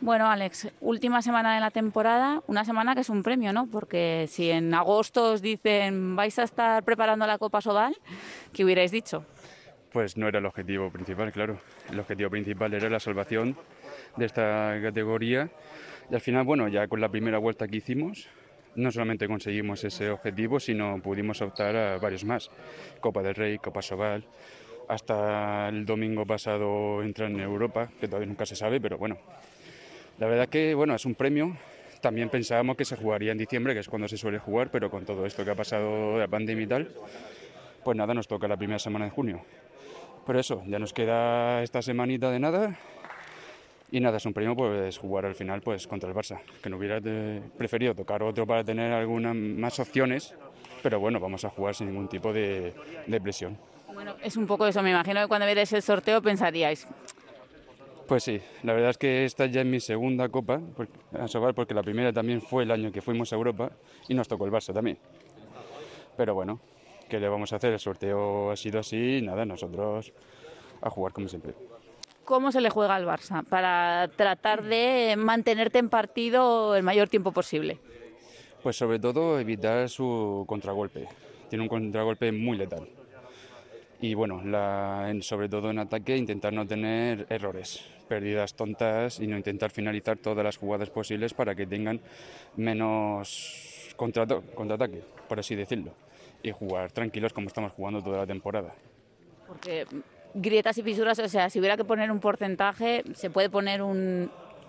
Bueno, Alex, última semana de la temporada, una semana que es un premio, ¿no? Porque si en agosto os dicen vais a estar preparando la Copa Sobal, ¿qué hubierais dicho? Pues no era el objetivo principal, claro. El objetivo principal era la salvación de esta categoría. Y al final, bueno, ya con la primera vuelta que hicimos, no solamente conseguimos ese objetivo, sino pudimos optar a varios más. Copa del Rey, Copa Sobal. Hasta el domingo pasado entrar en Europa, que todavía nunca se sabe, pero bueno. La verdad que, bueno, es un premio. También pensábamos que se jugaría en diciembre, que es cuando se suele jugar, pero con todo esto que ha pasado de la pandemia y tal, pues nada, nos toca la primera semana de junio. Pero eso, ya nos queda esta semanita de nada. Y nada, es un premio pues jugar al final pues contra el Barça, que no hubiera preferido tocar otro para tener algunas más opciones, pero bueno, vamos a jugar sin ningún tipo de presión. Bueno, es un poco eso, me imagino que cuando vierais el sorteo pensaríais, Pues sí, la verdad es que esta ya es mi segunda copa a Sobal, porque la primera también fue el año que fuimos a Europa y nos tocó el Barça también. Pero bueno, ¿qué le vamos a hacer? El sorteo ha sido así y nada, nosotros a jugar como siempre. ¿cómo se le juega al Barça para tratar de mantenerte en partido el mayor tiempo posible? Pues sobre todo evitar su contragolpe. Tiene un contragolpe muy letal. Y bueno, sobre todo en ataque, intentar no tener errores, pérdidas tontas y no intentar finalizar todas las jugadas posibles para que tengan menos contraataque, por así decirlo. Y jugar tranquilos como estamos jugando toda la temporada. Porque grietas y fisuras, o sea, si hubiera que poner un porcentaje, se puede poner un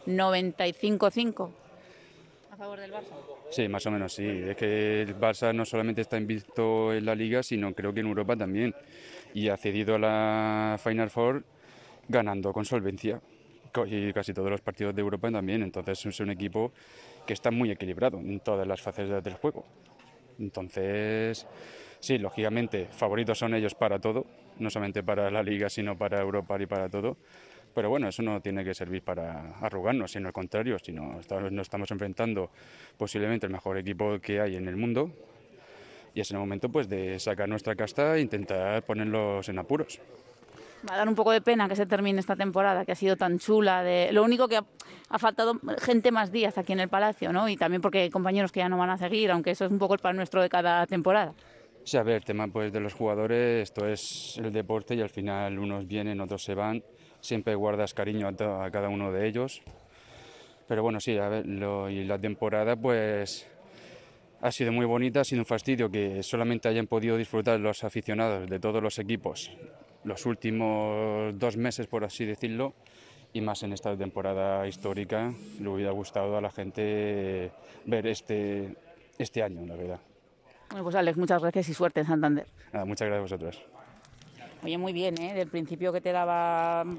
95-5 a favor del Barça. Sí, más o menos sí. Es que el Barça no solamente está invicto en la Liga, sino creo que en Europa también. Y ha cedido a la Final Four ganando con solvencia. Y casi todos los partidos de Europa también. Entonces es un equipo que está muy equilibrado en todas las facetas del juego. Entonces, sí, lógicamente, favoritos son ellos para todo, no solamente para la Liga, sino para Europa y para todo. Pero bueno, eso no tiene que servir para arrugarnos, sino al contrario, sino nos estamos enfrentando posiblemente el mejor equipo que hay en el mundo y es el momento pues de sacar nuestra casta e intentar ponerlos en apuros. Va a dar un poco de pena que se termine esta temporada, que ha sido tan chula. Lo único que ha faltado gente más días aquí en el Palacio, ¿no? Y también porque hay compañeros que ya no van a seguir, aunque eso es un poco el pan nuestro de cada temporada. Sí, a ver, el tema pues de los jugadores, esto es el deporte y al final unos vienen, otros se van. Siempre guardas cariño a cada uno de ellos. Pero bueno, sí, a ver, y la temporada pues ha sido muy bonita, ha sido un fastidio que solamente hayan podido disfrutar los aficionados de todos los equipos los últimos 2 meses, por así decirlo, y más en esta temporada histórica. Le hubiera gustado a la gente ver este año, la verdad. Bueno, pues Alex, muchas gracias y suerte en Santander. Nada, muchas gracias a vosotros. Oye, muy bien, ¿eh? Del principio que te daba